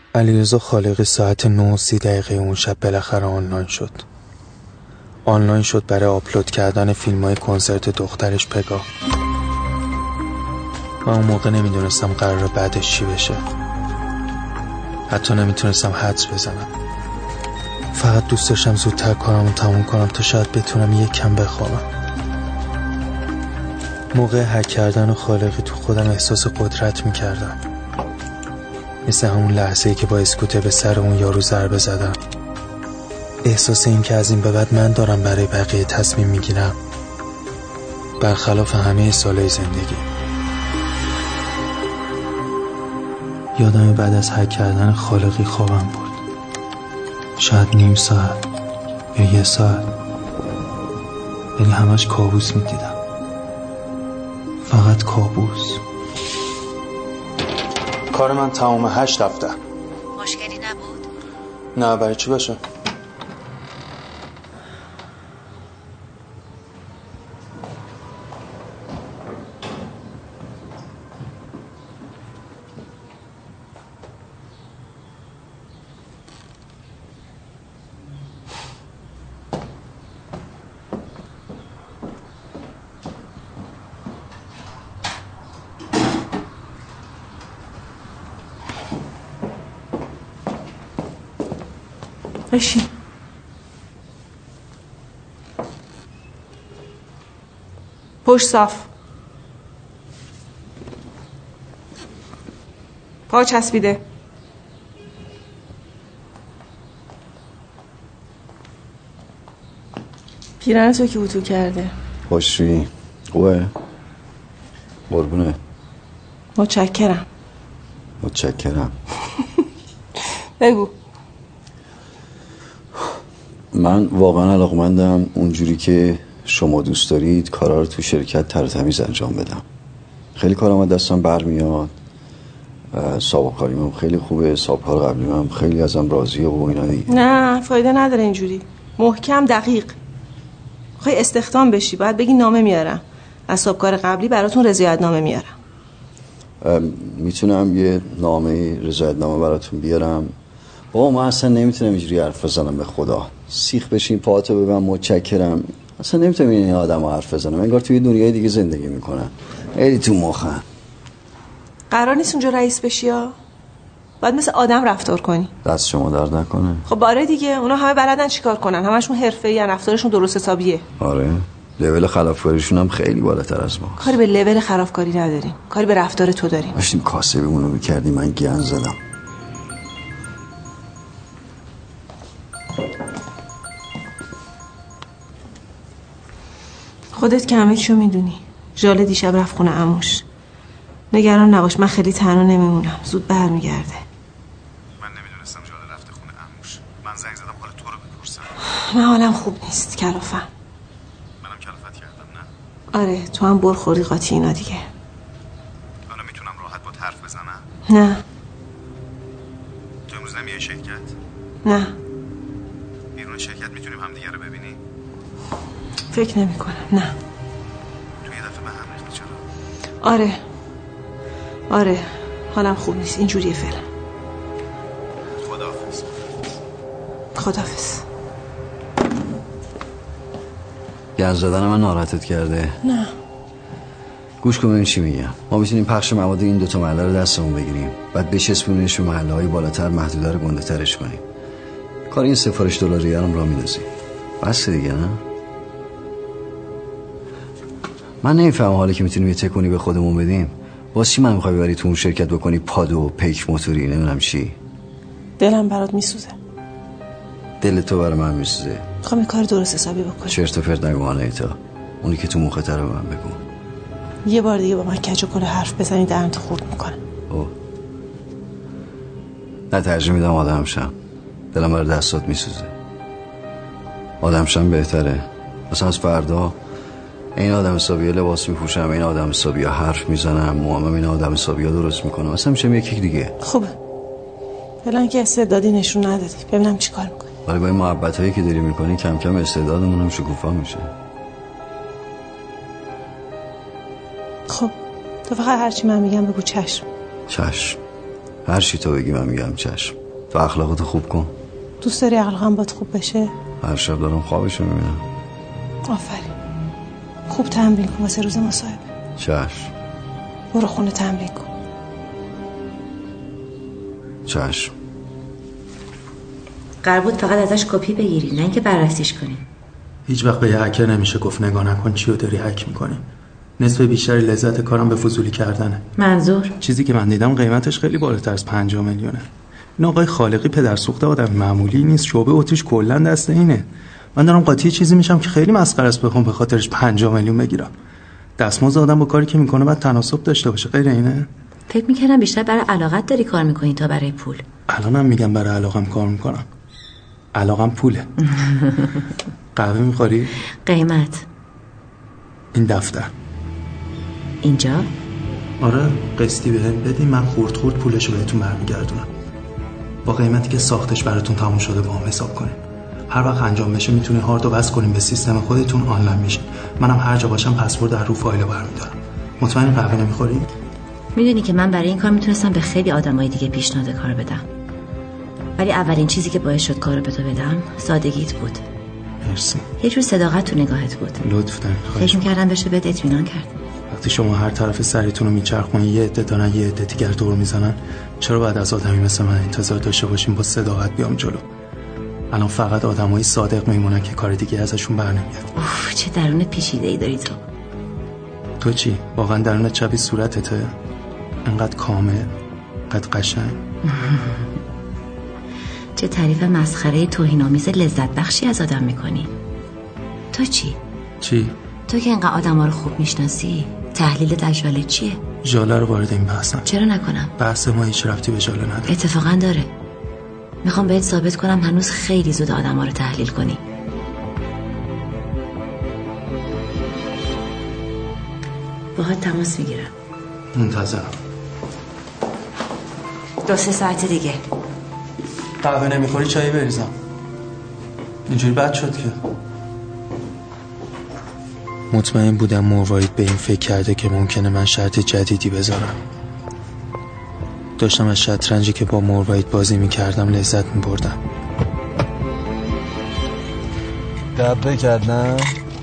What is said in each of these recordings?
علیرضا خالقی ساعت 9:30 اون شب بالاخره آنلاین شد برای آپلود کردن فیلم‌های کنسرت دخترش پگاه. من اون موقع نمیدونستم قراره بعدش چی بشه. حتی نمیتونستم حدس بزنم. فقط دوست داشتم زودتر کارمو تموم کنم تا شاید بتونم یک کم بخوابم. موقع هک کردن خالقی تو خودم احساس قدرت میکردم، مثل همون لحظه‌ای که با اسکوتر به سر اون یارو ضربه زدم. احساس این که از این به بعد من دارم برای بقیه تصمیم میگیرم، برخلاف همه سالهای زندگی. یادم بعد از هک کردن خالقی خوابم برد. شاید نیم ساعت یا 1 ساعت، ولی همش کابوس میدیدم. فقط کابوس. کار من تمام 8 هفته. مشکلی نبود؟ نه، برای چی باشه؟ بشین. پشت صاف. پا چسبیده. پیرن تو که اتو کرده. خوشی خوبه؟ قربونه. متشکرم. بگو. من واقعا علاقمندم اونجوری که شما دوست دارید کارا رو تو شرکت ترتمیز انجام بدم. خیلی کارم از دستم برمیاد. سابقه کاریم خیلی خوبه، سابقه قبلی هم خیلی ازم راضیه و اینا دیگه. نه فایده نداره اینجوری. محکم دقیق. خواهی استخدام بشی باید بگی نامه میارم. از سابقه قبلی براتون رضایت نامه میارم. میتونم یه نامه رضایت نامه براتون بیارم؟ بابا من اصلا نمیتونم اینجوری حرف بزنم، به خدا سیخ بشین پاهاتو ببن متشکرم. اصلا نمیتونم این آدمو حرف بزنم، انگار توی دنیای دیگه زندگی میکنن. خیلی تو مخم. قرار نیست اونجا رئیس بشی ها. باید مثل آدم رفتار کنی. دست شما درد نکنه. خب باره دیگه اونا همه بلدن چیکار کنن، همشون حرفه‌ای ان، رفتارشون درست حسابیه. آره لول خلافکاریشون هم خیلی بالاتر از ماست. کاری به لول خلافکاری نداریم، کاری به رفتار تو داریم. داشتیم کاسبمون رو می‌کردیم، من گند زدم. خودت که همه چیو میدونی. ژاله دیشب رفت خونه عموش. نگران نباش، من خیلی تنها نمیمونم، زود برمیگرده. من نمیدونستم ژاله رفته خونه عموش. من زنگ زدم حال تو رو بپرسم. من حالم خوب نیست کلافم. منم کلافت کردم نه؟ آره تو هم برخوری قاطی اینا دیگه. حالا میتونم راحت با حرف بزنم؟ نه. تو امروز نمیای شرکت؟ نه. بیرون شرکت میتونیم همدیگه رو ببینیم؟ فکر نمی کنم. نه. تو یه دفعه به هم ریختی چرا؟ آره حالم خوب نیست، اینجوریه فعلا. خداحافظ. گند زدن من ناراحتت کرده؟ نه. گوش کن ببین چی میگم. ما میتونیم پخش مواد این دوتا محله رو دستمون بگیریم، بعد بچسبونیمش به محله‌های بالاتر، محدوده رو گنده‌ترش کنیم. کار این سفارش دلاریه رو راه میندازیم. بس دیگه نه؟ من نمیفهمم حالا که میتونیم یه تکونی به خودمون بدیم، واسه چی من میخوای ببری تو اون شرکت بکنی پادو پیک موتوری نمیدونم چی؟ دلم برات میسوزه. دل تو برای من میسوزه؟ میخوام یه کار درست حسابی بکنم. چرت و پرت نگو آنایتا، اونی که تو مخت رو به من بگو. یه بار دیگه با من کج و کله حرف بزنی درنت خورد میکنه. اوه نه، ترجیح میدم آدم شم. دلم برای دستات میسوزه. آدم شم بهتره. مثلا از فردا این آدم حسابی لباس میپوشم، این آدم حسابی حرف میزنم، موامم این آدم حسابی درست میکنم، اصلا میشم یکی دیگه. خوبه. فعلا که استعدادی نشون ندادی، ببینم چی کار میکنی. ولی با این محبت هایی که داری میکنی کم کم استعدادمون هم شکوفا میشه. خب تو فقط هرچی من میگم بگو چشم. چشم. هر چی تو بگی من میگم چشم. تو اخلاقتو خوب کن. دوست داری اخلاقم باید خوب بشه؟ هر شب دارم خوابشو میبینم. آفرین. خوب تمرین کن واسه روز مصاحبه. چشم. برو خونه تمرین کن. چشم. قرار بود فقط ازش کپی بگیری، نه اینکه بررسیش کنی. هیچ وقت به یه هکر نمیشه گفت نگاه نکن چیو داری هک میکنی. نصف بیشتری لذت کارم به فضولی کردنه. منظور؟ چیزی که من دیدم قیمتش خیلی بالاتر از 5 میلیونه. این آقای خالقی پدر سوخته آدم معمولی نیست. شعبه اتریش کلا دست اینه. من دارم قاطی چیزی میشم که خیلی مسخره است بخوام به خاطرش 5 میلیون بگیرم. دستمزد آدم با کاری که میکنه باید تناسب داشته باشه، غیر اینه؟ فکر میکردم بیشتر برای علاقت داری کار میکنی تا برای پول. الانم میگم برای علاقم کار میکنم. علاقم پوله. قهوه میخوری؟ قیمت؟ این دفتر. اینجا؟ آره، قسطی بهم بدین، من خورد پولشو بهتون برمیگردونم. با قیمتی که ساختش براتون تموم شده با هم حساب کنین. هر وقت انجام بشه میتونین هاردو وصل کنین به سیستم خودتون، آنلاین میشه. منم هر جا باشم پسورد در رو فایل برمیدارم. مطمئن قهوه نمیخوری؟ میدونی که من برای این کار میتونستم به خیلی آدمای دیگه پیشنهاد کار بدم، ولی اولین چیزی که باعث شد کارو به تو بدم سادگیت بود. مرسی. یه جور صداقت تو نگاهت بود. لطف دارین. فکر می‌کردم بشه بهت اطمینان کرد. وقتی شما هر طرف سریتون رو میچرخونین، یه عده دارن یه عده دیگر دور میزنن، چرا باید از آدمی مثل من انتظار داشته باشیم با صداقت بیام جلو؟ الان فقط آدمای صادق میمونن که کار دیگه ازشون برنمیاد. اوف، چه درون پیچیده‌ای داری تو. تو چی؟ واقعا درونت شبیه صورتته؟ انقدر کامل، انقدر قشنگ. چه تعریف مسخره توهین‌آمیز لذت بخشی از آدم میکنی. تو چی؟ چی؟ تو که اینقدر آدم‌ها رو خوب میشناسی، تحلیل ژاله چیه؟ ژاله رو وارد این بحثم. چرا نکنم؟ بحث ما هیچ ربطی به ژاله نداره. اتفاقا داره. میخوام بهت ثابت کنم هنوز خیلی زود آدم‌ها رو تحلیل کنی. باهات تماس میگیرم. منتظرم. 2-3 ساعت دیگه. قهوه نمیخوری چایی بریزم؟ اینجوری بد شد که. مطمئن بودم مروارید به این فکر کرده که ممکنه من شرط جدیدی بذارم. داشتم از شطرنجی که با مروارید بازی میکردم لذت میبردم. دبه کردن؟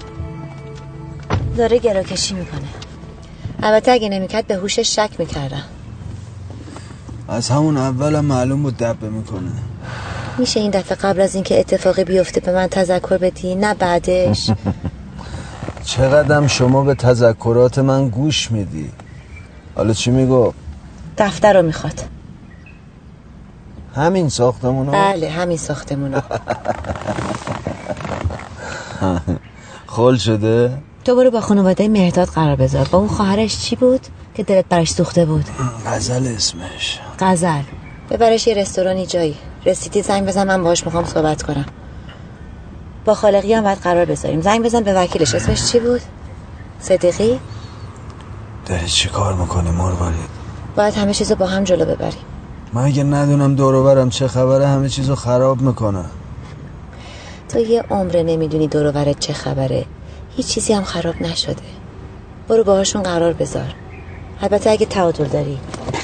داره گراکشی میکنه. البته اگه نمیکرد به هوشش شک میکردم. از همون اولم معلوم بود دبه میکنه. میشه این دفعه قبل از اینکه اتفاقی بیفته به من تذکر بدی، نه بعدش؟ چقدرم شما به تذکرات من گوش میدی. حالا چی میگو؟ دفتر رو میخواد. همین ساختمونو؟ بله همین ساختمونو. خل شده؟ تو برو با خانواده مهرداد قرار بذار. با اون خواهرش چی بود که دلت براش سوخته بود؟ غزل اسمش. غزل. ببرش یه رستورانی جایی. رسیدی زنگ بزن، من باهاش میخوام صحبت کنم. با خالقی هم باید قرار بذاریم. زنگ بزن به وکیلش. اسمش چی بود؟ صدیقی؟ داری چی کار میکنی مروارید؟ باید همه چیزو با هم جلو ببریم. من اگه ندونم دور و برم چه خبره همه چیزو خراب میکنه. تو یه عمره نمیدونی دور و برت چه خبره. هیچ چیزی هم خراب نشده. برو باهاشون قرار بذار. البته اگه تعادل داری.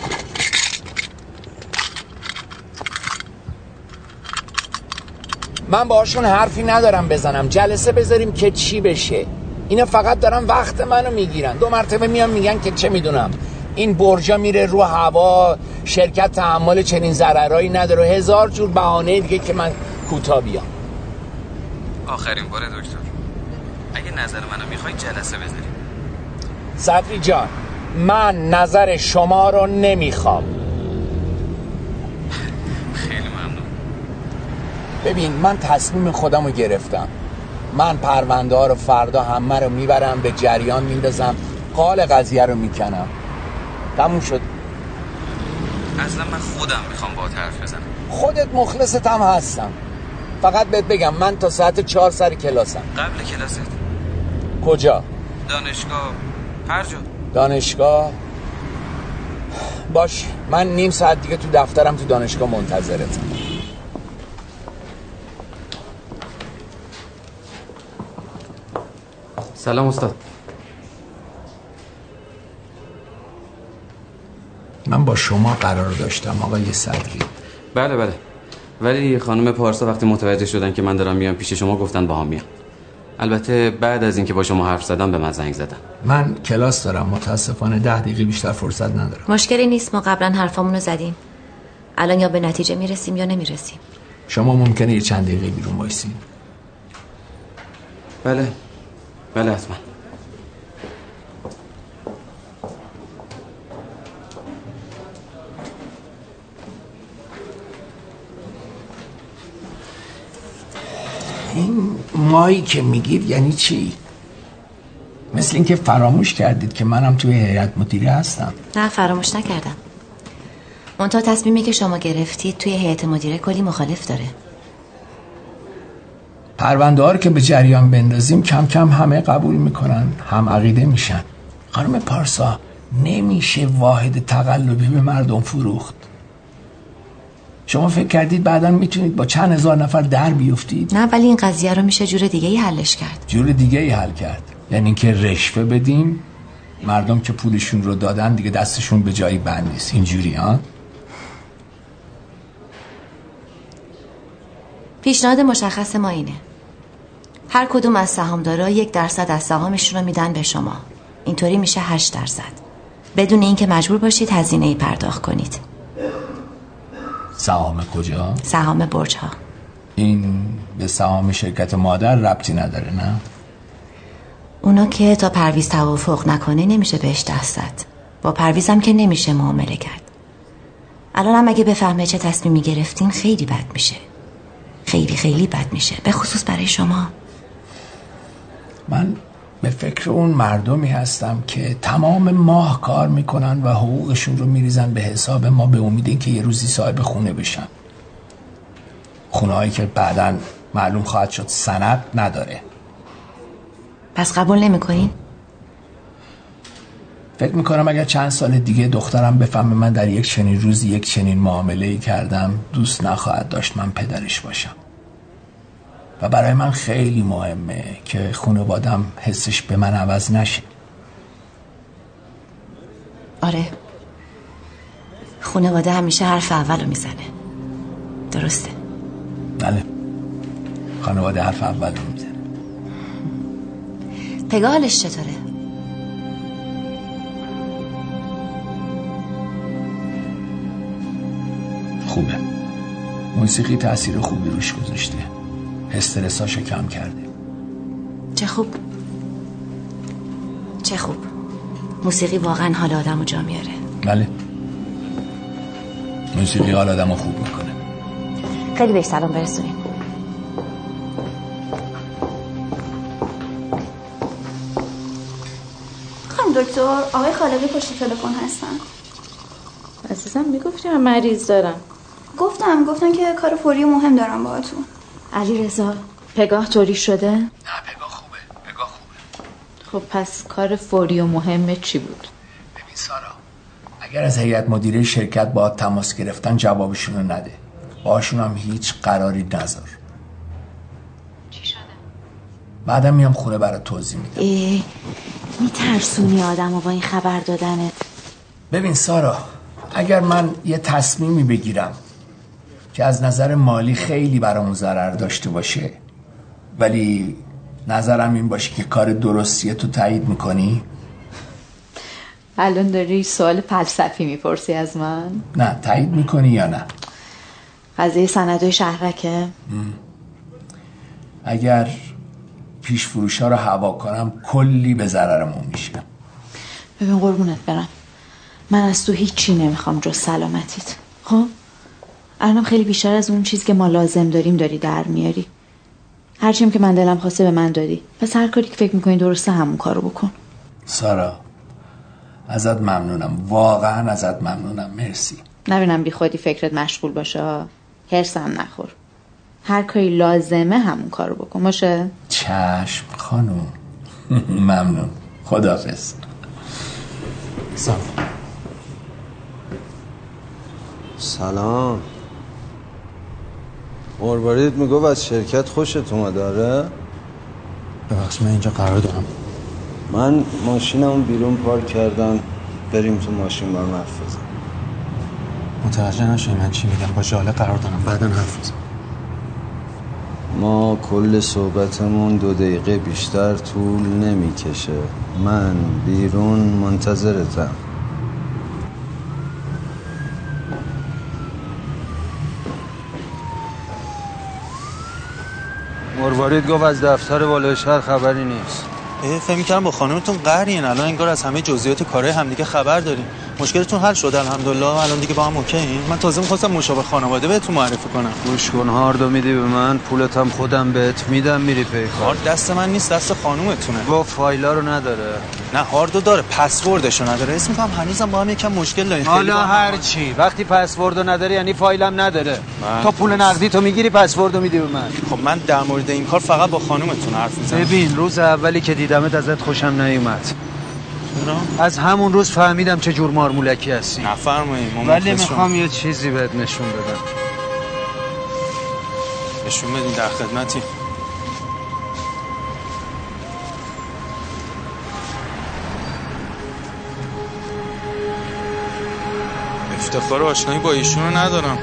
من باهاشون حرفی ندارم بزنم. جلسه بذاریم که چی بشه. اینا فقط دارن وقت منو میگیرن. 2 مرتبه میان میگن که چه میدونم این برجا میره رو هوا، شرکت تحمل چنین ضررایی نداره، 1000 جور بهانه دیگه که من کوتاه بیام. آخرین باره دکتر، اگه نظر منو میخوای جلسه بذاریم. صدری جان، من نظر شما رو نمیخوام. خیلی ممنون. ببین من تصمیم خودم رو گرفتم. من پرونده ها رو فردا همه رو میبرم به جریان میندازم، قال قضیه رو میکنم. تموم شد. اصلا من خودم میخوام با حرف بزنم. خودت مخلصت هم هستم. فقط بهت بگم من تا ساعت 4 سر کلاسم. قبل کلاست؟ کجا؟ دانشگاه. هر جا. دانشگاه؟ باش، من نیم ساعت دیگه تو دفترم تو دانشگاه منتظرتم. سلام استاد. من با شما قرار داشتم آقای صدری. بله ولی خانم پارسا وقتی متوجه شدن که من دارم میام پیش شما گفتن با هم میام. البته بعد از اینکه با شما حرف زدم به من زنگ زدن. من کلاس دارم متاسفانه 10 دقیقه بیشتر فرصت ندارم. مشکلی نیست، ما قبلا حرفامونو زدیم. الان یا به نتیجه میرسیم یا نمیرسیم. شما ممکنه یه چند دقیقه بیرون وایسین؟ بله حتما. این مایی که میگید یعنی چی؟ مثل اینکه فراموش کردید که منم توی هیئت مدیره هستم. نه فراموش نکردم. منتها تصمیمی که شما گرفتید توی هیئت مدیره کلی مخالف داره. پرونده ها رو که به جریان بندازیم کم کم همه قبول میکنن، هم عقیده میشن. خانم پارسا نمیشه واحد تقلبی به مردم فروخت. شما فکر کردید بعداً میتونید با چند هزار نفر در بیفتید؟ نه، ولی این قضیه رو میشه جور دیگه ای حلش کرد. جور دیگه ای حل کرد؟ یعنی اینکه رشوه بدیم، مردم که پولشون رو دادن دیگه دستشون به جایی بند نیست. اینجوری ها؟ پیشنهاد مشخص ما اینه: هر کدوم از سهامدارا 1% از سهامشون رو میدن به شما. اینطوری میشه 8%، بدون اینکه مجبور باشید هزینه‌ای پرداخت کنید. سهام کجا؟ سهام برج‌ها. این به سهام شرکت مادر ربطی نداره نه؟ اونا که تا پرویز توافق نکنه نمیشه بهش دست زد. با پرویز هم که نمیشه معامله کرد. الان هم اگه بفهمه چه تصمیمی گرفتین خیلی بد میشه. خیلی بد میشه، به خصوص برای شما. من به فکر اون مردمی هستم که تمام ماه کار میکنن و حقوقشون رو میریزن به حساب ما به امید اینکه یه روزی صاحب خونه بشن. خونه هایی که بعداً معلوم خواهد شد سند نداره. پس قبول نمیکنین؟ فکر میکنم اگر چند سال دیگه دخترم بفهمه من در یک چنین روزی یک چنین معامله‌ای کردم، دوست نخواهد داشت من پدرش باشم. و برای من خیلی مهمه که خانوادم حسش به من عوض نشه. آره، خانواده همیشه حرف اولو میزنه. درسته؟ بله، خانواده حرف اولو میزنه. پگاه حالش چطوره؟ خوبه. موسیقی تأثیر خوبی روش گذاشته. استرساشو کم کرده. چه خوب. موسیقی واقعا حال آدمو جا میاره. بله، موسیقی حال آدمو خوب میکنه. خیلی بهش سلام برسونیم. خانم دکتر، آقای خالقی پشت تلفن هستن. عزیزم میگفتی من مریض دارم. گفتن که کار فوری و مهم دارم باهاتون. علی رضا، پگاه طوری شده؟ نه، پگاه خوبه. خب پس کار فوری و مهم چی بود؟ ببین سارا، اگر از هیئت مدیره شرکت با تماس گرفتن جوابشون رو نده. باشون هم هیچ قراری نذار. چی شده؟ بعدم میام خونه برات توضیح میدم. میترسونی آدمو با این خبر دادنت. ببین سارا، اگر من یه تصمیمی بگیرم که از نظر مالی خیلی برامون ضرر داشته باشه، ولی نظرم این باشه که کار درستیه، تو تایید میکنی؟ الان داری سوال فلسفی میپرسی از من؟ نه، تایید میکنی یا نه؟ قضیه سندهای شهرکه؟ اگر پیش فروشا رو هوا کنم کلی به ضررمون میشه. ببین قربونت برم، من از تو هیچی نمیخوام جز سلامتیت. خب الانم خیلی بیشتر از اون چیزی که ما لازم داریم داری در میاری. هرچیم که من دلم خواسته به من دادی، پس هر کاری که فکر میکنی درسته همون کارو بکن. سارا، ازت ممنونم، واقعا ازت ممنونم، مرسی. نبینم بی خودی فکرت مشغول باشه، هرسم نخور. هر کاری لازمه همون کارو بکن، باشه؟ چشم خانوم. ممنون، خداحافظ. سلام. مرباریت میگو از شرکت خوشت اومد؟ داره؟ ببخش، من اینجا قرار دارم. من ماشینمو بیرون پارک کردم، بریم تو ماشین با هم حرف بزنیم. متوجه نشوی من چی میگم. با ژاله قرار دارم بعداً حرف بزن. ما کل صحبتمون 2 دقیقه بیشتر طول نمیکشه. من بیرون منتظرتم. مروارید گفت از دفتر بالای شهر خبری نیست. فکر می‌کردم با خانمتون قهرین. الان انگار از همه جزئیات کارهای همدیگه خبر دارین. مشکلتون حل شد الحمدلله. الان دیگه با هم اوکیین. من تازه می‌خواستم مشابه خانواده بهتون معرفی کنم. گوش کن، هاردو میدی به من، پولت هم خودم بهت میدم، میری پی کار. هارد دست من نیست، دست خانومتونه. گفت فایلا رو نداره. نه هاردو داره، پسوردشو نداره. اسم میگم هنوزم با هم یکم مشکل داریم. حالا هر چی، وقتی پسوردو نداره یعنی فایلم نداره. تو پول نقدی تو میگیری، پسوردو میدی به من. خب من در مورد این کار فقط با خانومتون حرف میزنم. ببین روز اولی که دیدمت ازت خوشم نیومد. از همون روز فهمیدم چه جور مارمولکی هستی. نفرمایید. ولی میخوام یه چیزی بهت نشون بدم. نشون بدین، در خدمتی. افتخار آشنایی با ایشونو ندارم.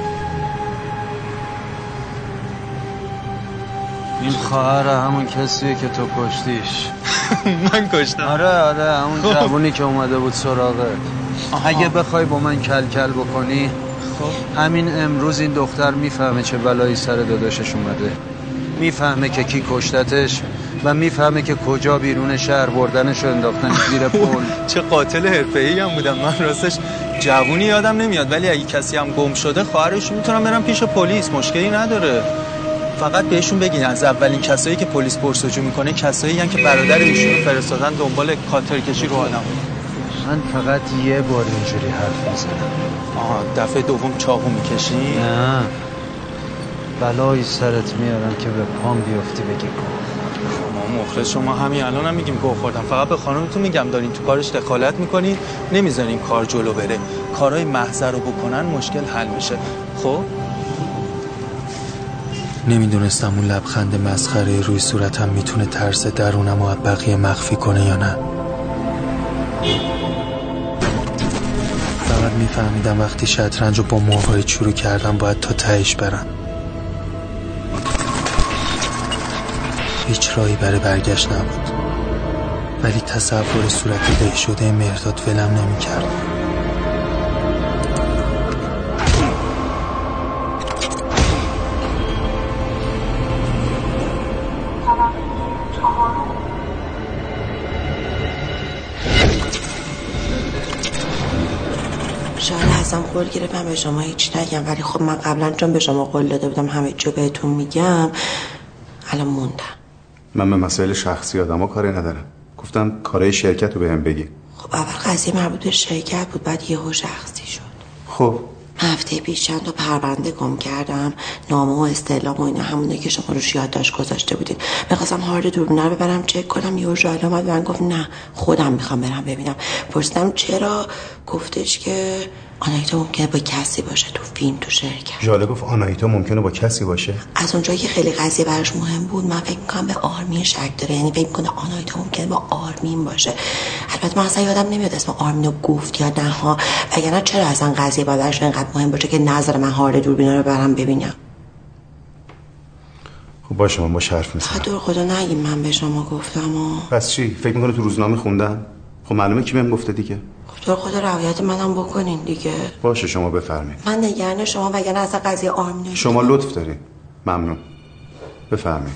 این خواهر همون کسیه که تو کشتیش. من کشتم؟ آره همون جوونی که اومده بود سراغت. اگه بخوای با من کل کل بکنی همین امروز این دختر میفهمه چه بلایی سر داداشش اومده، میفهمه که کی کشتتش و میفهمه که کجا بیرون شهر بردنشو انداختن زیر پل. چه قاتل حرفه‌ای هم بودم من. راستش جوونی یادم نمیاد، ولی اگه کسی هم گم شده خواهرش میتونم برم پیش پلیس، مشکلی نداره. فقط بهشون بگین از اولین کسایی که پلیس پرسجو میکنه کسایی هستن که برادر ایشونو فرستادن دنبال کاترکشی رو آدم. من فقط یه بار اینجوری حرف میزنم. آها، دفعه دوم چاقو میکشی؟ نه، بلایی سرت میارم که به پام بیافتی بگی ما مخلص شما همین الان هم میگیم گوه خوردم. فقط به خانمتون میگم دارین تو کارش دخالت میکنین، نمیذارین کار جلو بره. کارهای محضر رو بکنن مشکل حل میشه. خب نمیدونستم اون لبخند مسخره روی صورتم میتونه ترس درونم و بقیه مخفی کنه یا نه. فقط میفهمیدم وقتی شطرنج رو با موهای شروع کردم باید تا تهش برم. هیچ راهی برای برگشت نبود، ولی تصور صورت له شده مهرداد ولم نمی‌کرد. شاید ازم قول گرفتم به شما هیچ نگم، ولی خب من قبلا چون به شما قول داده بودم همه چیو بهتون میگم، الان موندم. من به مسائل شخصی آدما کاری ندارم. گفتم کارهای شرکت رو بهم بگی. خب اول قضیه مربوط به شرکت بود، بعد یهو شخصی شد. خب هفته پیش چند تا پرونده گم کردم، نامه و استعلام و اینا همونه که شما روش یادداشت گذاشته بودین. می‌خواستم هارد دوربینه رو ببرم چک کنم، یهو ژاله اومد من گفت نه خودم میخوام برم ببینم. پرسیدم چرا؟ گفتش که آنایتا ممکنه با کسی باشه تو فیلم تو شرکت. ژاله گفت آنایتا ممکنه با کسی باشه؟ از اونجایی که خیلی قضیه براش مهم بود من فکر می‌کنم به آرمین شک داره، یعنی فکر می‌کنه آنایتا ممکنه با آرمین باشه. البته من اصلا یادم نمیاد اسم آرمین رو گفت یا نه ها، وگرنه چرا اصلا قضیه براش اینقدر مهم باشه که نظر من هارد دوربینا رو برام ببینم. خب باشه من با حرف میزنم. دور خدا نگیم من به شما گفتم پس چی؟ فکر می‌کنه تو روزنامه خوندن؟ خب معلومه کی بهم گفته دیگه. دور خدا رعایت منم بکنین دیگه. باشه شما بفرمایید. من نگران شما، وگرنه اصلا قضیه آرمین. شما لطف دارین. ممنون. بفرمایید.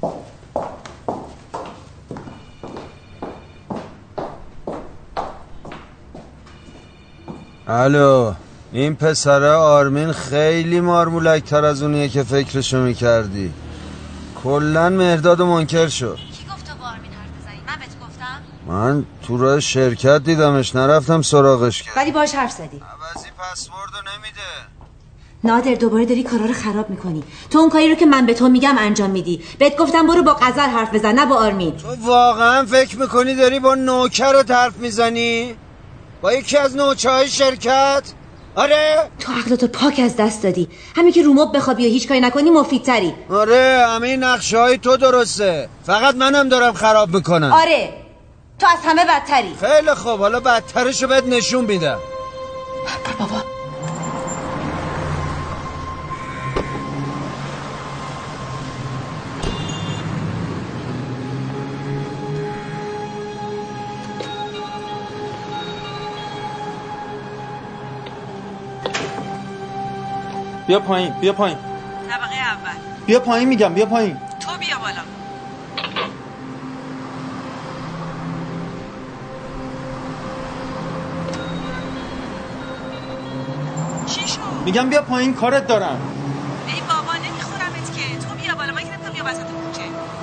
الو، این پسره آرمین خیلی مارمولک تر از اونیه که فکرشو میکردی. کلن مهرداد منکر شد. کی گفت تو با آرمین حرف بزنی؟ من بهت گفتم؟ من تو راه شرکت دیدمش، نرفتم سراغش که. ولی باهاش حرف زدی. عوضی پسوردو نمیده. نادر دوباره داری کارا رو خراب میکنی. تو اون کاری رو که من به تو میگم انجام میدی. بهت گفتم برو با غزل حرف بزن نه با آرمین. تو واقعا فکر میکنی داری با نوکرت حرف میزنی؟ با یکی از نوچه‌های شرکت؟ آره؟ تو عقلتو پاک از دست دادی. همین که رو مبل بخوابی و هیچ کاری نکنی مفیدتری. آره، همه نقشه‌های تو درسته. فقط منم دارم خراب میکنم. آره، تو از همه بدتری. خیلی خوب، حالا بدترشو بهت نشون میدم. بابا بیا پایین طبقه اول. بیا پایین میگم، بیا پایین. تو بیا بالا. چی شد؟ میگم بیا پایین، کارت دارم. ای بابا نمیخورمت که. تو بیا بالا، من که نمیتونم بیا وسط کوچه.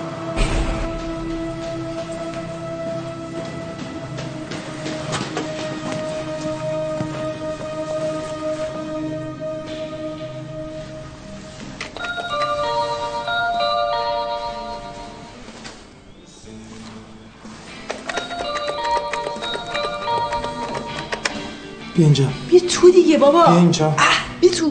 بیا اینجا. بیا تو دیگه بابا. بیا اینجا. بیا تو.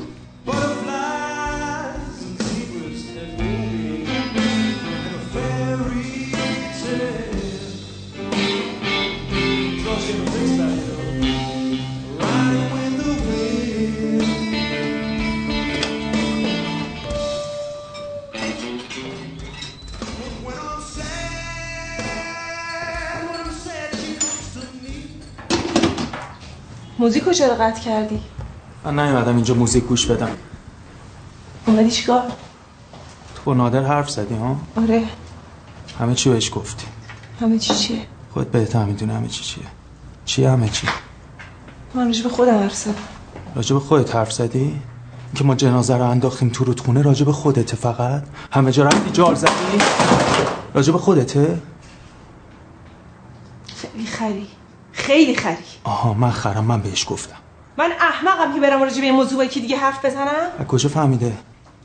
موزیکو چرا قطع کردی؟ من نیومدم اینجا موزیک گوش بدم. اومدی چیکار؟ تو با نادر حرف زدی ها؟ آره. همه چی بهش گفتی؟ همه چی چیه؟ خودت بهتر میدونی همه چی چیه. چیه همه چی؟ من راجع به خودم حرف زدم. راجع به خودت حرف زدی؟ که ما جنازه رو انداختیم تو رودخونه راجع به خودته فقط؟ همه جا رفتی جار زدی؟ راجع به خودته؟ خیلی خری. خیلی خری. آها من خرم، من بهش گفتم. من احمقم که برم راجع به این موضوع با یکی دیگه حرف بزنم؟ از کجا فهمیده؟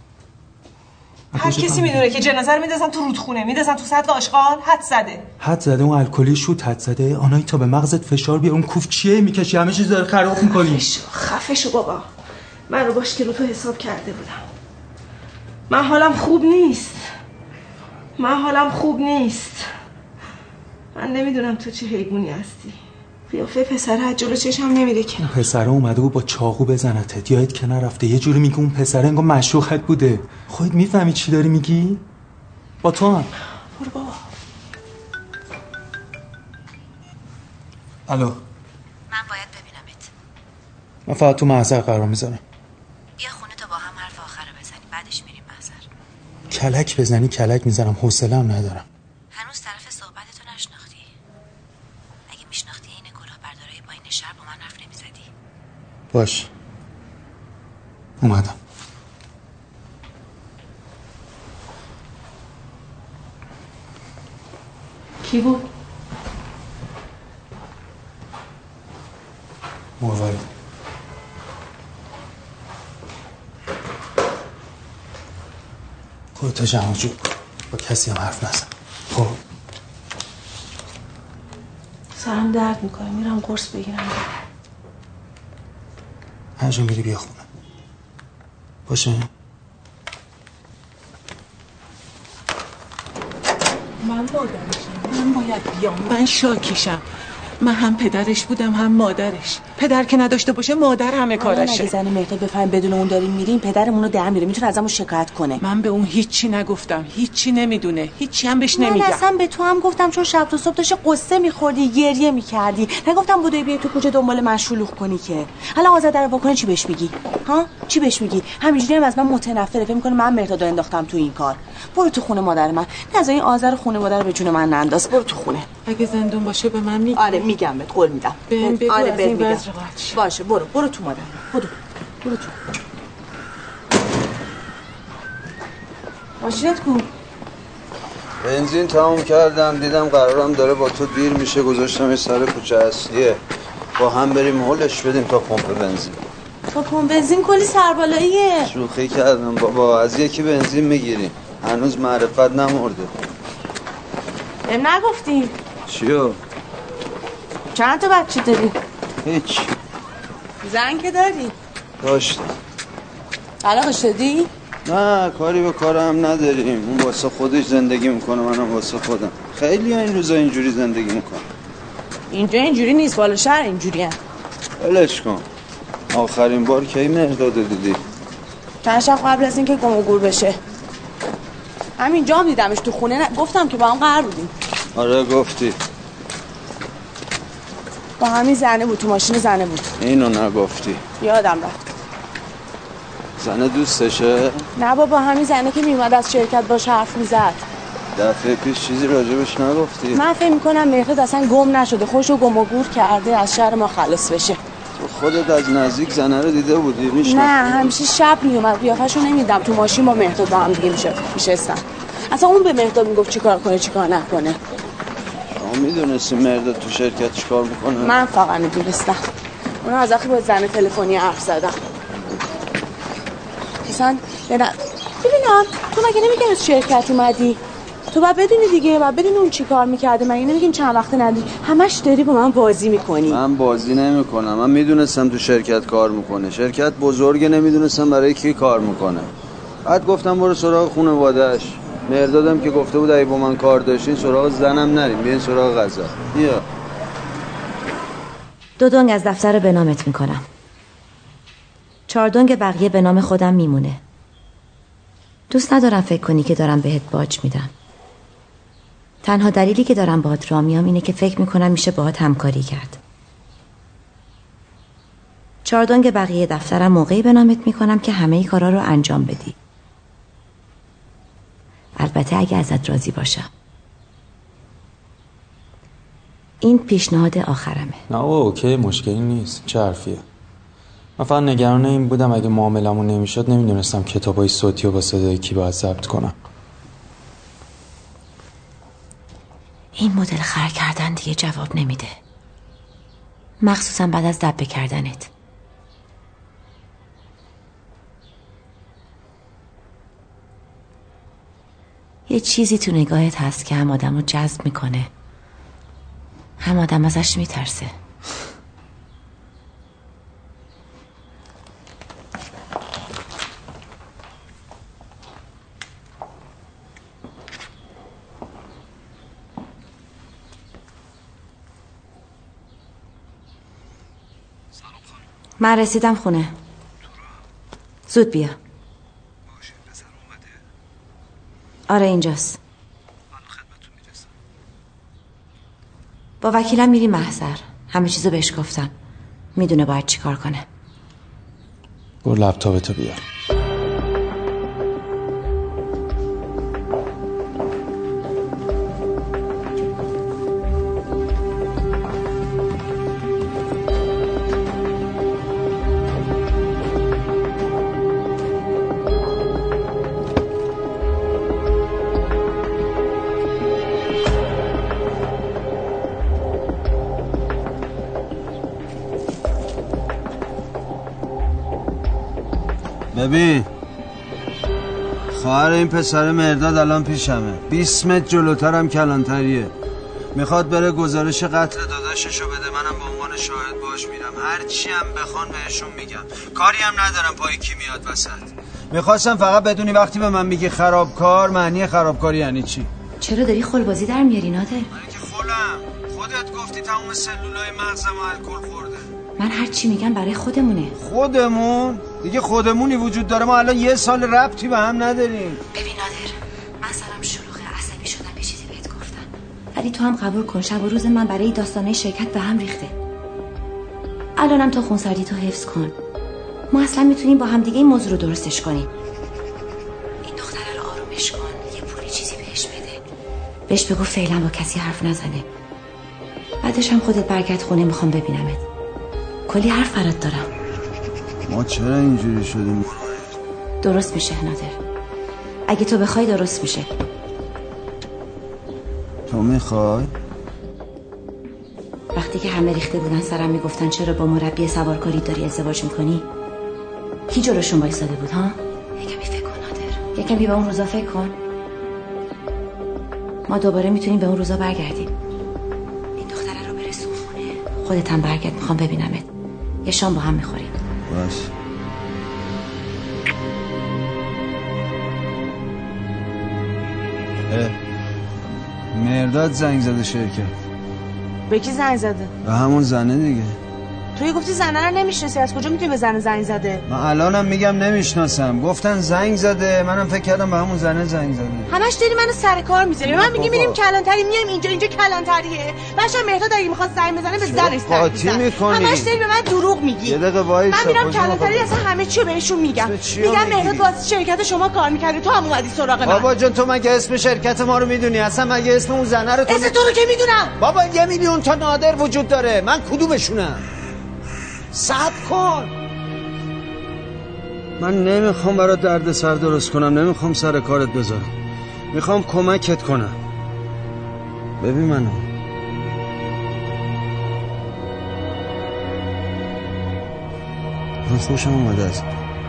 هر کسی میدونه که جنازه رو میندازن تو رودخونه، میندازن تو سطل آشغال. حد زده. حد زده؟ اون الکلی شوت حد زده؟ آنایی تا به مغزت فشار بیار. اون کوف چیه میکشی؟ همه چیز داره خراب میکنی. خفه شو بابا. من رو باش که رو تو حساب کرده بودم. من حالم خوب نیست. من نمیدونم تو چه حیوانی هستی. قیافه پسره از جلو چشم نمیره که. اون پسره اومده بود با چاقو بزنتت، یادت که نرفته. یه جوری میگه اون پسره انگار مشوقت بوده. خودت میفهمی چی داری میگی؟ با تو هم. برو بابا. الو. من باید ببینمت. من فقط تو محضر قرار میذارم. بیا خونه تا با هم حرف آخر رو بزنیم، بعدش میریم محضر. کلک بزنی کلک میزنم، حوصله‌ام ندارم. هنوز طرف صحبتتو نشناختی. اگه میشناختی این کلاهبردارای پایین شهر با من حرف نمیزدی. باش. اومدم. کی بود؟ موالد. خودتو جمع جو با کسی هم حرف نزن. خب سرم درد میکنه، میرم قرص بگیرم. هر جا میری بیا خونه. باشه؟ من مادرشم، من باید بیام، من شاکیشم. من هم پدرش بودم هم مادرش. پدر که نداشته باشه مادر همه کارشه. اگه زن مهداد بفهم بدون اون داریم میریم، پدرمون رو در میره، میتونه ازمون شکایت کنه. من به اون هیچی نگفتم، هیچی نمیدونه، هیچی هم بهش نمیگم. من اصلا به تو هم گفتم چون شب تا صبح داشتی قصه میخوردی، گریه میکردی. نگفتم بودی بیای تو کوچه دنبال من شلوغ کنی که. حالا آزاده رو واکنه چی بهش میگی؟ ها؟ چی بهش میگی؟ همینجوری هم از من متنفره، فکر میکنه من مهداد رو انداختم تو این کار. برو تو خونه مادر من. نذار این آذر خونه مادر به جون من ننداز. برو تو خونه. اگه زندون باشه به من میگی؟ آره میگم، بهت قول میدم. آره میگم. باشه برو تو مادر. برو تو. ماشینت کو؟ بنزین تموم کردم، دیدم قرارم داره با تو دیر میشه، گذاشتم سر کوچه اصلیه. با هم بریم هولش بدیم تا پمپ بنزین. تا پمپ بنزین کلی سربالاییه. شوخی کردم بابا، از یکی بنزین میگیریم. هنوز معرفت نمرده. نگفتیم. چیو؟ چند تا بچه داری؟ هیچ. زن که داری؟ داشتم. طلاقش دادی؟ نه کاری به کارم نداریم. اون واسه خودش زندگی میکنه، منم واسه خودم. خیلی این روزا اینجوری زندگی میکنه. اینجا اینجوری نیست، بالا شهر اینجوری هم. ولش کن. آخرین بار کی مهداد دیدی؟ چند شب قبل از اینکه گم و گور بشه. همینجا هم دیدمش تو خونه. گفتم که با هم قرار بودیم. آره گفتی. با همین زنه بود، تو ماشین زنه بود. اینو نگفتی. یادم رفت. زنه دوستشه؟ نه بابا، همین زنه که میومد از شرکت باش حرف میزد. دفعه پیش چیزی راجبش نگفتی؟ من فکر میکنم مهرداد اصلا گم نشده، خوشو گم و گور کرده از شهر ما خلاص بشه. تو خودت از نزدیک زنه رو دیده بودی؟ نه، همیشه شب میومد، قیافه‌شو نمیدم. تو ماشین با مهرداد با هم دیگه میشستن. اصلا اون به مهرداد میگفت چیکار کنه چیکار نکنه. شما میدونستی مهرداد تو شرکت چیکار میکنه؟ من فقط میدونستم. اونا از وقتی با زن تلفنی حرف زدن. اصلا ببینم تو مگه نمیگی از شرکت اومدی؟ تو باید بدونی دیگه، باید بدونی اون چی کار میکرده. مگه نمیگیم چند وقت ندی؟ همش داری با من بازی میکنی. من بازی نمیکنم. من میدونستم تو شرکت کار میکنه. شرکت بزرگه، نمیدونستم برای کی کار میکنه. بعد گفتم برو سراغ خانواده‌اش. مهردادم که گفته بود اگه با من کار داشتین سراغ زنم نریم، بیاین سراغ غذا. بیا 2 دنگ از دفتر به نامت میکنم. 4 دنگ بقیه به نام خودم میمونه. دوست ندارم فکر کنی که دارم بهت باج میدم. تنها دلیلی که دارم باهات راه میام اینه که فکر میکنم میشه باهات همکاری کرد. 4 دنگ بقیه دفترم موقعی به نامت میکنم که همه ای کارا رو انجام بدی. البته اگه ازت راضی باشم. این پیشنهاد آخرمه. نه اوکی، مشکلی نیست. چه حرفیه؟ من فقط نگران این بودم اگه معاملمون نمیشد نمیدونستم کتابای صوتی و با صدای کی باید ضبط کنم. این مدل خر کردن دیگه جواب نمیده، مخصوصا بعد از دبه کردنت. یه چیزی تو نگاهت هست که هم آدم رو جذب میکنه هم آدم ازش میترسه. من رسیدم خونه. زود بیا. آره اینجاست. با وکیلم میری محضر. همه چیزو بهش گفتم. میدونه باید چی کار کنه. برو لپتاپتو بیار. ببین خواهر این پسر مهرداد الان پیشمه. 20 متر جلوترم کلانتریه. میخواد بره گزارش قتل داداششو بده. منم به عنوان شاهد باش میرم. هر چی هم بخوان بهشون میگم. کاری هم ندارم پای کی میاد وسط. میخواستم فقط بدونی وقتی به من میگی خرابکار معنی خرابکاری یعنی چی. چرا داری خلبازی در میاری نادر؟ من که خلم. خودت گفتی تمام سلولای مغزم الکل خورده. من هر چی میگم برای خودمونه. خودمون؟ دیگه خودمونی وجود داره؟ ما الان 1 سال ربطی به هم نداریم. ببین نادر، من سرم شلوغه، عصبی شدم، یه چیزی بهت گفتم. ولی تو هم قبول کن شب و روز من برای داستانه شرکت به هم ریخته. الانم تو خونسردی تو حفظ کن. ما اصلا میتونیم با هم دیگه این موضوع رو درستش کنیم. این دختره رو آرومش کن، یه پولی چیزی بهش بده. بهش بگو فعلا با کسی حرف نزنه. بعدش هم خودت برگرد خونه، میخوام ببینمت. کلی حرف برات دارم. ما چرا اینجوری شدیم؟ درست میشه نادر. اگه تو بخوای درست میشه. تو میخوای؟ وقتی که همه ریخته بودن سرم میگفتن چرا با مربی سوارکاری داری ازدواج میکنی؟ کی جلوشون وایساده بود ها؟ یکمی فکر کن نادر. یکمی به اون روزا فکر کن. ما دوباره میتونیم به اون روزا برگردیم. این دختره رو برسون خونه. خودت هم برگرد، میخوام ببینمت. یه شام با هم میخوریم. باش. مهرداد زنگ زده شرکت. به کی زنگ زده؟ به همون زنه دیگه. توی گفتی زنه رو نمیشناسی، از کجا میتونی به زن زنگ زده؟ من الانم میگم نمیشناسم. گفتن زنگ زده، منم فکر کردم به همون زنه زنگ زده. همش داری منو سر کار میذاری. من میگی میریم کلانتری، میایم اینجا کلانتریه. باشم مهرداد اگه میخواد زنگ بزنه به زنش زنگ بزنه. همش داری به من دروغ میگی. یه دقیقه وایسا. من میرم کلانتری، اصلا همه چی بهشون میگم. میگم مهرداد واسه شرکت شما کار میکرده، تو هم اومدی سراغ من. بابا جان تو مگه اسم شرکت ما رو میدونی؟ اصلا مگه اسم اون زنه رو اسم تو رو که میدونم. بابا 1 میلیون تا نادر وجود داره، من کدومشونم؟ صبر کن. من نمیخوام برات دردسر درست کنم، نمیخوام سر کارت بذارم، میخوام کمکت کنم. ببین منو، من خوشم اومده از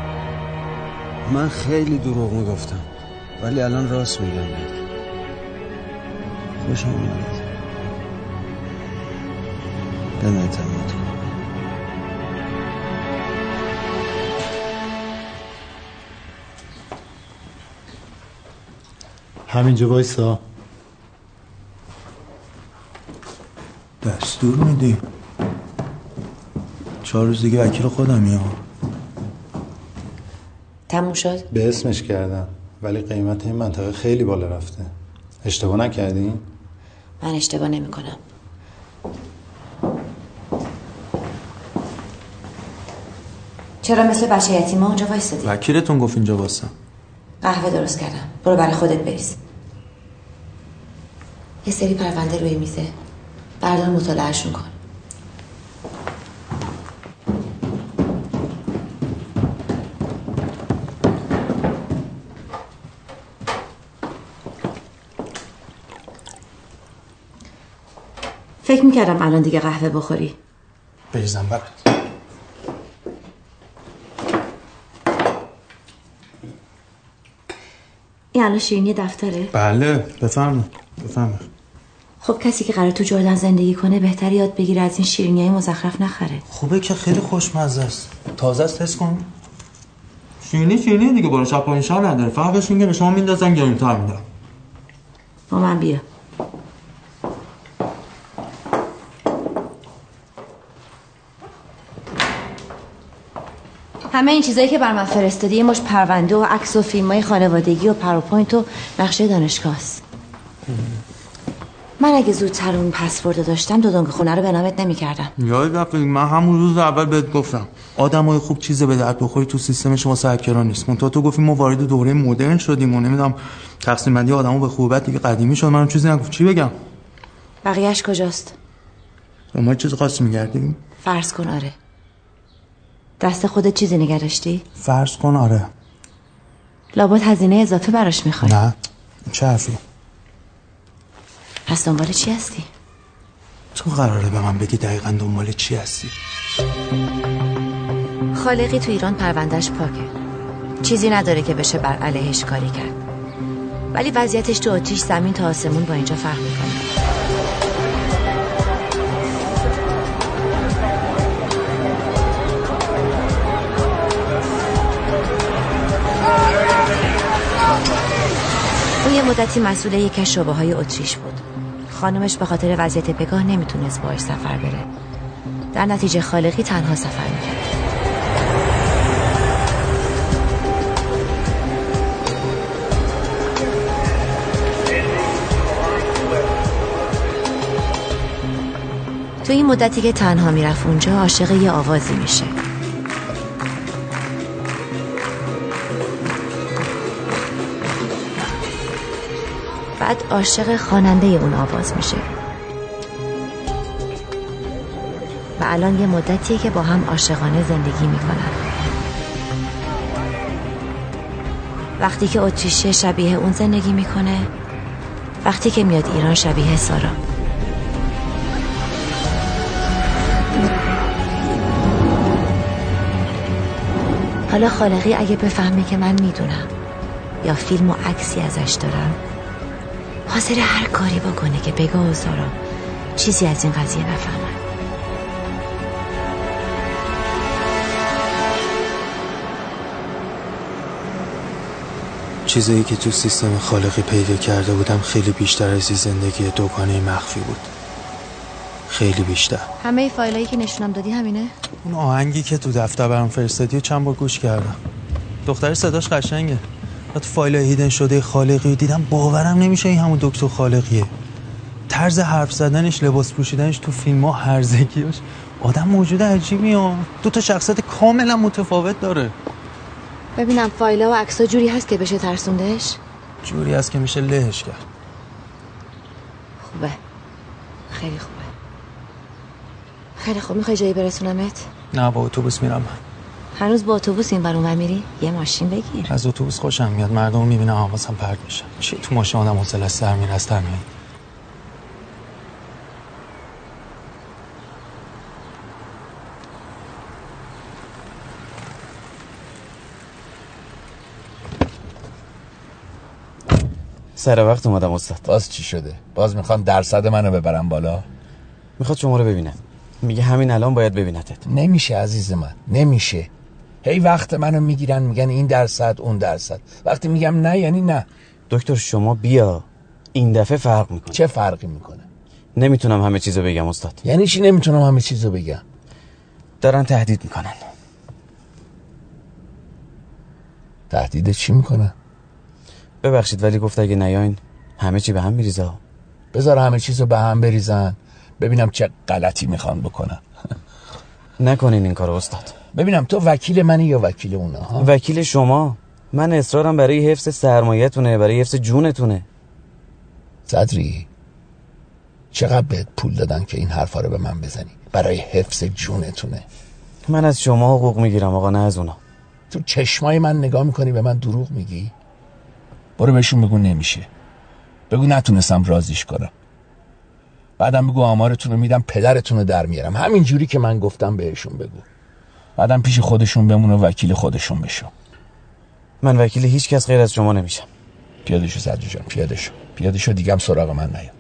من خیلی دروغ میگفتم، ولی الان راست میگم بهت. خوشم اومده به من اعتماد کن. همینجا وایسا. دستور میدی؟ 4 روز دیگه وکیل خودم میام. تموم شد؟ به اسمش کردم، ولی قیمت این منطقه خیلی بالا رفته. اشتباه نکردین؟ من اشتباه نمی کنم. چرا مثل بچه یتیما اونجا وایسادی؟ وکیلتون گفت اینجا واسم. قهوه درست کردم، برو برای خودت بریز. یه سری پرونده روی میزه، بردار مطالعهشون کن. فکر میکردم الان دیگه قهوه بخوری. بریزم برات. این الان شیرینی دفتره؟ بله بفرمایید. خب کسی که قرار تو جردن زندگی کنه بهتر یاد بگیره از این شیرینیای مزخرف نخره. خوبه که خیلی خوشمزه است. تازه است، حس کن. شیرینی دیگه، بالا شب پایین شب نداره. فرقش اینه به شما میندازن گرونتر میدن. با من بیا. همه این چیزایی که بر من فرستادی یه مش پرونده و عکس و فیلمای خانوادگی و پاورپوینت و نقشه دانشگاه است. من اگه زودتر اون پسورد داشتم دو دنگ خونه رو به نامت نمی‌کردم. یاد بگیر من همون روز اول بهت گفتم آدمای خوب چیز به درد بخوری تو سیستم شما سرکرا نیست. منتها تو گفتی ما وارد دوره مدرن شدیم و نمیدونم تقسیم بندی آدمو به خوبت دیگه قدیمی شد. منم چیزی نگفت. چی بگم؟ بقیه‌اش کجاست؟ ما چیز خاصی می‌گردیم؟ فرض کن آره. دست خودت چیزی نگرشتی؟ فرض کن آره. لابد هزینه اضافه براش می‌خوای. نه چه حرفی؟ پس دنبال چی هستی؟ تو قراره به من بگی دقیقاً دنبال چی هستی؟ خالقی تو ایران پروندهش پاکه، چیزی نداره که بشه بر علیهش کاری کرد، ولی وضعیتش تو آتیش زمین تا آسمون با اینجا فرق میکنه. اون یه مدتی مسئول یکی از شعبه‌های اتریش بود. خانمش به خاطر وضعیت پگاه نمیتونست باهاش سفر بره. در نتیجه خالقی تنها سفر میکرد. تو این مدتی که تنها میرفت اونجا عاشق یه آوازی میشه. بعد عاشق خواننده اون آواز میشه و الان یه مدتیه که با هم عاشقانه زندگی میکنن. وقتی که اتریشی شبیه اون زندگی میکنه، وقتی که میاد ایران شبیه سارا. حالا خالقی اگه بفهمه که من میدونم یا فیلم و عکسی ازش دارم، حاضر هر کاری بکنه که پگاه و سارا چیزی از این قضیه نفهمن. چیزایی که تو سیستم خالقی پیدا کرده بودم خیلی بیشتر از زندگی دوگانه مخفی بود. خیلی بیشتر. همه فایلایی که نشونم دادی همینه؟ اون آهنگی که تو دفتر برام فرستادی و چند بار گوش کردم. دختر صداش قشنگه. بعد فایل هیدن شده خالقی دیدم باورم نمیشه این همون دکتر خالقیه. طرز حرف زدنش، لباس پوشیدنش تو فیلم‌ها، هرزگیاش، آدم موجود عجیبیه. دو تا شخصیت کاملا متفاوت داره. ببینم فایل‌ها و عکس‌ها جوری هست که بشه ترسوندش؟ جوری هست که میشه لهش کرد. خوبه. خیلی خوبه. خیلی خوب. میخوای جایی برسونمت؟ نه با اتوبوس میرم من. هنوز با اتوبوس این برون میری؟ یه ماشین بگیر. از اتوبوس خوشم میاد. مردم میبینه حواسم پرت میشه. چی تو ماشین آدم حوصله‌اش سر میره از تنهایی. سر وقت اومدم استاد. باز چی شده؟ باز میخوان درصد منو ببرن بالا؟ میخواد شما رو ببینه. میگه همین الان باید ببینتت. نمیشه عزیز من، نمیشه. هی وقت منو میگیرن میگن این درصد اون درصد. وقتی میگم نه یعنی نه. دکتر شما بیا، این دفعه فرق میکنه. چه فرقی میکنه؟ نمیتونم همه چیزو بگم استاد. یعنی چی نمیتونم همه چیزو بگم؟ دارن تهدید میکنن. تهدید چی میکنن؟ ببخشید ولی گفت اگه نیاین همه چی به هم میریزه. بذار همه چیزو به هم بریزن ببینم چه غلطی میخوان بکنن. نکنین این کارو استاد. ببینم تو وکیل منی یا وکیل اونا؟ ها؟ وکیل شما. من اصرارم برای حفظ سرمایه‌تونه، برای حفظ جونتونه. صدری چقدر بهت پول دادن که این حرفا رو به من بزنی؟ برای حفظ جونتونه. من از شما حقوق میگیرم آقا، نه از اونا. تو چشمای من نگاه میکنی به من دروغ میگی؟ برو بهشون بگو نمیشه. بگو نتونستم راضیش کنم. بعدم بگو آمارتون رو میدم پدرتون رو در میارم. همین جوری که من گفتم بهشون بگو. بعدم پیش خودشون بمونه و وکیل خودشون بشو. من وکیل هیچ کس غیر از شما نمیشم. پیاده شو صدری جان، پیاده شو دیگه هم سراغ من نیا.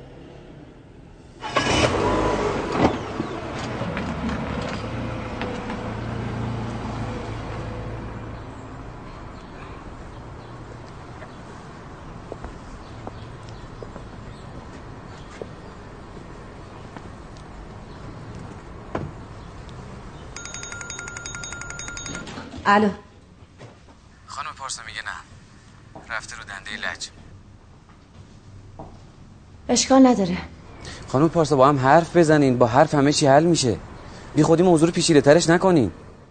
الو. خانم پارسا میگه نه، رفته رو دنده لج. اشکال نداره. خانم پارسا با هم حرف بزنین، با حرف همه چی حل میشه. بی خودی موضوع رو پیچیده ترش نکنین.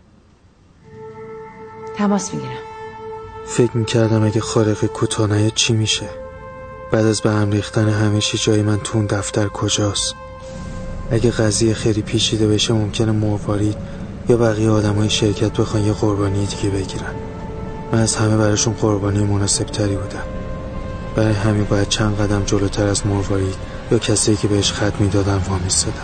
تماس میگیرم. فکر میکردم اگه خالق کوتاه نیاد چی میشه. بعد از به هم ریختن همه چی جای من تو اون دفتر کجاست؟ اگه قضیه خیلی پیچیده بشه ممکنه موارید یا بقیه آدمای شرکت بخوان یه قربانی دیگه بگیرن. من از همه براشون قربانی مناسب تری بودم. برای همین باید چند قدم جلوتر از موارید یا کسی که بهش خط میدادن وامیستادم.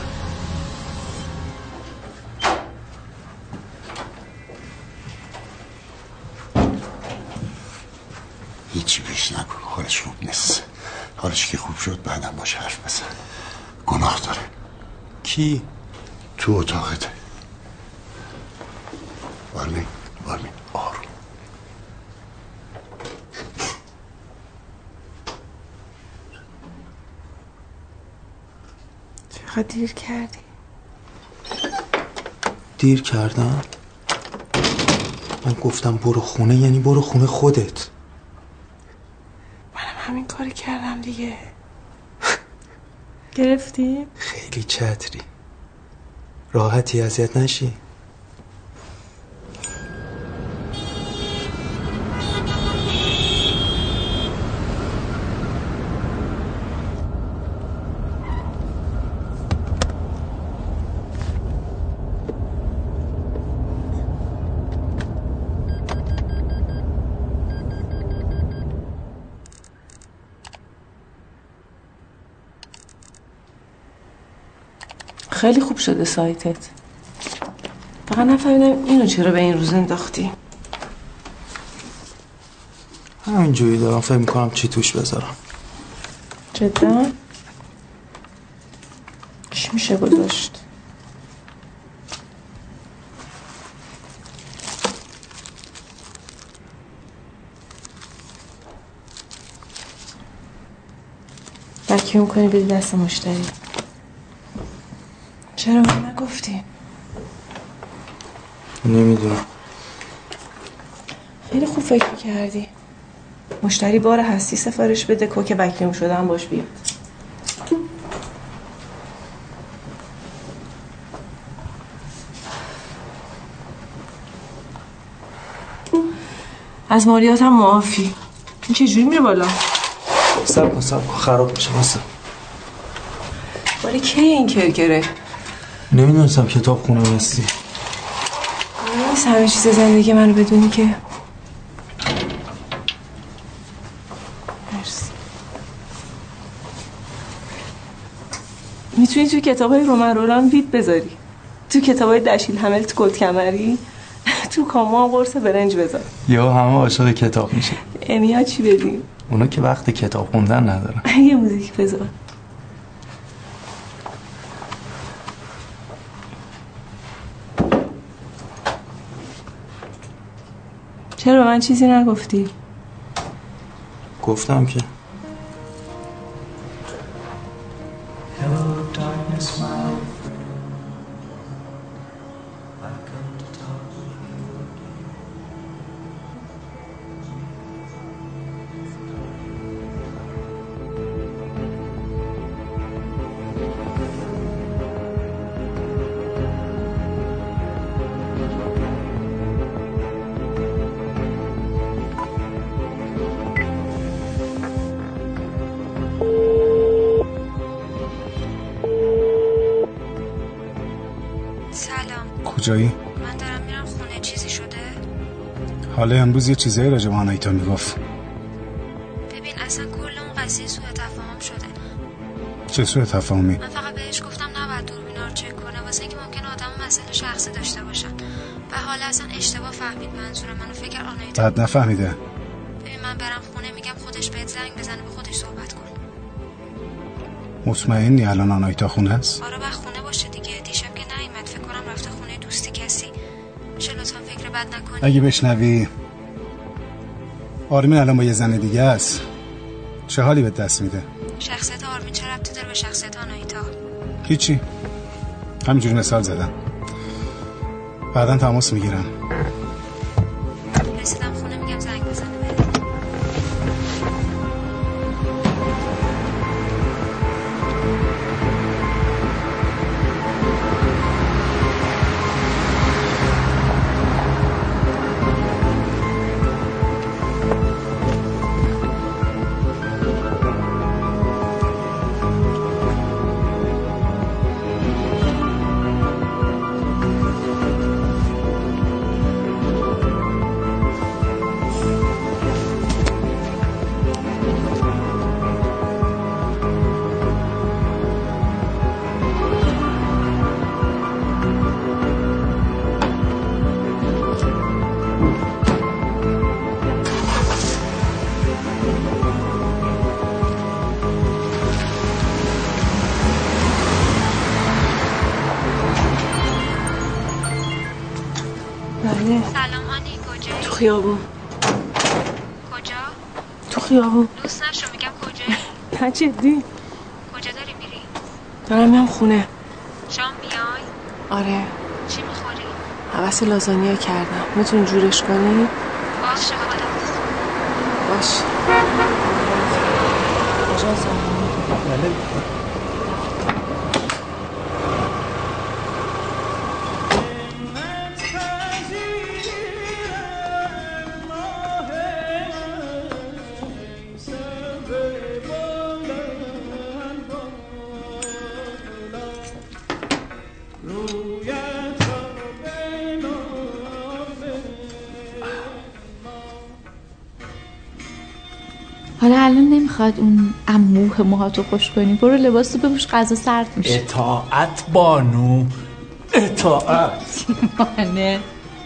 هیچی پیش نکن، حالش خوب نیست. حالش که خوب شد بعدم باش حرف بزن. گناه داره. کی؟ تو اتاقته. آرمین آروم. چقدر دیر کردی؟ دیر کردم؟ من گفتم برو خونه یعنی برو خونه خودت. منم همین کاری کردم دیگه. گرفتی؟ خیلی چتری. راحتی، اذیت نشی. خیلی خوب شده سایتت. فقط نفهمیدم اینو چرا به این روز انداختی. همینجوری دارم فکر میکنم چی توش بذارم. جدا؟ چی میشه گذاشت؟ وکیوم کنی بدی دست مشتری. چرا من نگفتی؟ نمیدونم. خیلی خوب فکر کردی. مشتری بار هستی سفارش بده، کوک وکیوم شدن باش بیاد. از مالیات هم معافی. این چجوری میره بالا؟ سب کن خراب میشه واسه. ولی کی این کرکره؟ نمیدونستم کتاب خونه هستی. نیست همه چیز زندگی منو بدونی که. مرسی. میتونی توی کتابای رومن رولان بیت بذاری، تو کتابای دشیل هملت کلت کمری، تو کاما قرص برنج بذار. یا همه عاشق کتاب میشه. امیا چی بدیم؟ اونا که وقت کتاب خوندن ندارن. یه موزیک بذار. چرا من چیزی نگفتی؟ گفتم که کجایی؟ من دارم میرم خونه. چیزی شده؟ حالا امروز یه چیزایی راجع به آنایتا میگفت. ببین اصلا کل اون قضیه سوء تفاهم شده. چه سوء تفاهمی؟ من فقط بهش گفتم نباید دوربینا رو چک کنه واسه اینکه ممکنه آدم مسئله شخصی داشته باشن و حالا اصلا اشتباه فهمید منظور منو. فکر آنایتا بعد نفهمیده. ببین من برم خونه میگم خودش بهت زنگ بزنه به خودش صحبت کن. مطمئنی الان آنایتا خونه است؟ آره وقت خونه باشه دیگه. دیشب که نیومد فکر کنم رفته خونه دوستی کسی. میشه لطفا فکر بد نکنی؟ اگه بشنوی آرمین الان با یه زن دیگه است، چه حالی به دست میده؟ شخصیت آرمین چه ربطی داره به شخصیت آنایتا؟ هیچی، همینجوری مثال زدم. بعداً تماس میگیرم. رسیدم خونه میگم زنگ بزنه بهت. سلام آنی، کجایی؟ تو خیابون. کجا؟ تو خیابون. دوست نشو میگم کجایی؟ نه جدی. کجا داری میری؟ دارم میام خونه. شام میای؟ آره. چی میخوری؟ حوث لازانیا کردم، میتونی جورش کنی؟ باشه خداحافظ. باشه. اجازه بله. حالا الان نمیخواد اون عموه موهاتو خوش کنی. برو لباسو بپوش، غذا سرد میشه. اطاعت بانو، اطاعت. مانه.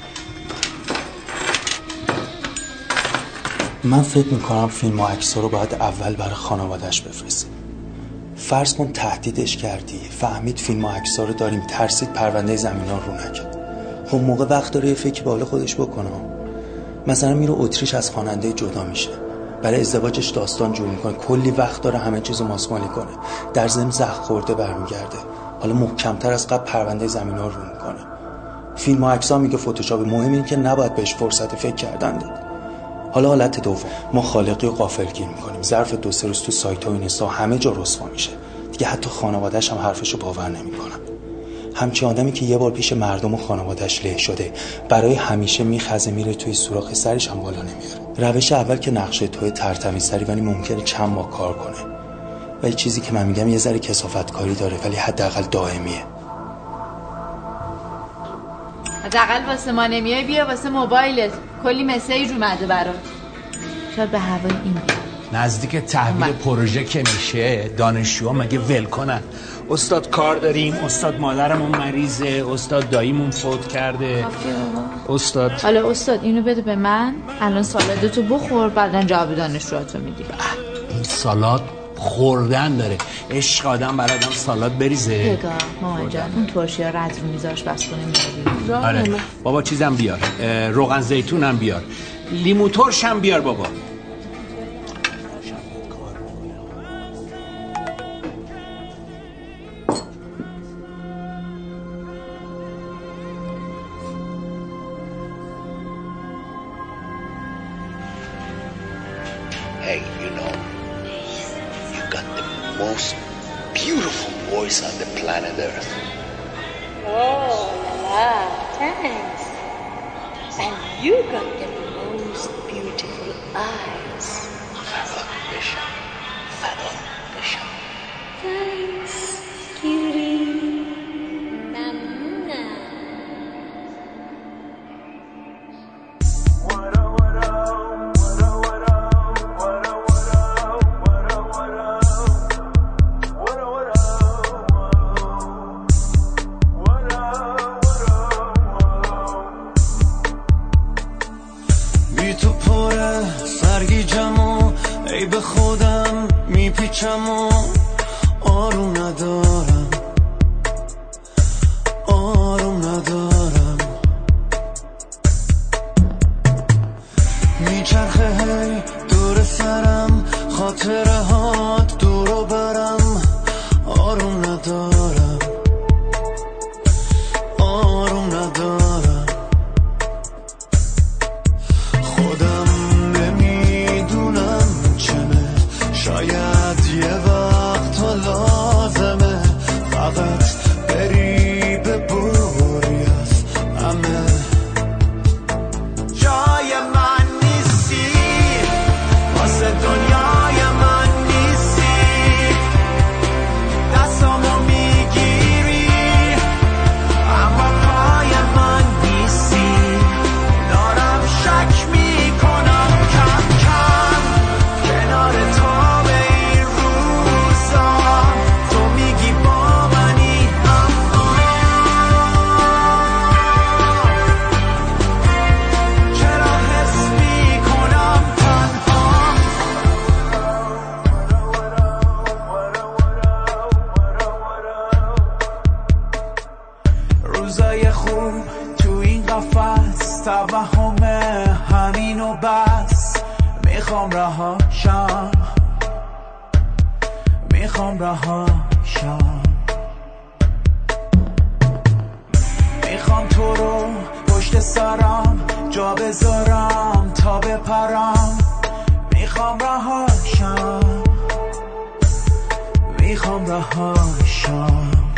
من فکر میکنم فیلم و عکس‌ها رو باید اول برای خانواده‌اش بفرستیم. فرض کن تهدیدش کردی، فهمید فیلم و عکس‌ها رو داریم، ترسید پرونده زمینا رو نکرد. خب موقع وقت داره یه فکر به حال خودش بکنه. مثلا میره اتریش از خواننده جدا میشه، برای ازدواجش داستان جور میکنه، کلی وقت داره همه چیزو ماسمالی کنه، در ضمن زخم خورده برمیگرده. حالا محکمتر از قبل پرونده زمینا رو میکنه. فیلم و عکس‌ها میگه فتوشاپ، مهم اینه که نباید بهش فرصت فکر کردن داد. حالا حالت دوم، ما خالقی و غافلگیر میکنیم. ظرف 2-3 روز تو سایت ها و اینستا همه جا رسوا میشه. دیگه حتی خانواده‌اش هم حرفشو باور نمیکنن. همچین آدمی که یه بار پیش مردم و خانواده‌اش له شده، برای همیشه میخزه میره توی سوراخ سرش هم بالا نمیاره. روش اول که نقشه توی ترتمیزتری ولی ممکنه چند ماه کار کنه. و یه چیزی که من میگم یه ذره کثافتکاری داره ولی حداقل دائمیه. حداقل واسه ما نمیای بیا واسه موبایلت، کلی مسیج اومده برات. شاید به هوای این نزدیک تحویل پروژه که میشه دانشجوها مگه ول کنن؟ استاد کار داریم، استاد مادرمون مریضه، استاد داییمون فوت کرده، استاد. حالا استاد اینو بده به من، الان سالادتو بخور، بعدن جواب دانشجوهاتو میدی. این سالاد خوردن داره. عشق آدم بر آدم سالاد بریزه. بگاه مامان جان اون ترشی‌ها رد رو میذاش بس کنه میاری. آره بابا چیزم بیار، روغن زیتونم بیار، لیمو ترشم بیار بابا. Hey, you know, you got the most beautiful voice on the planet Earth. Oh, la, thanks. And you got the most beautiful eyes. Thanks, cutie. Mamma. بی تو پره سرگیجم و ای به خودم میپیچم و آروم ندارم، آروم ندارم. میچرخه هی دور سرم، خاطره هات دور و برم، آروم ندارم، آروم ندارم. خودم نمیدونم چمه، شاید یه وقت تو لازمه فقط بری ببوری از همه. جای من نیستی، واسه دنیای من نیستی، دستامو میگیری اما پای من نیستی. دارم شک میکنم کم کم کنار تو به این روزا، تو میگی با منی اما چرا حس میکنم تنها. روزای خوب تو این قفس توهمه همین و بس. میخوام رهاشم، میخوام رهاشم. میخوام تو رو پشت سرم جا بذارم تا بپرم. میخوام رهاشم، میخوام رهاشم.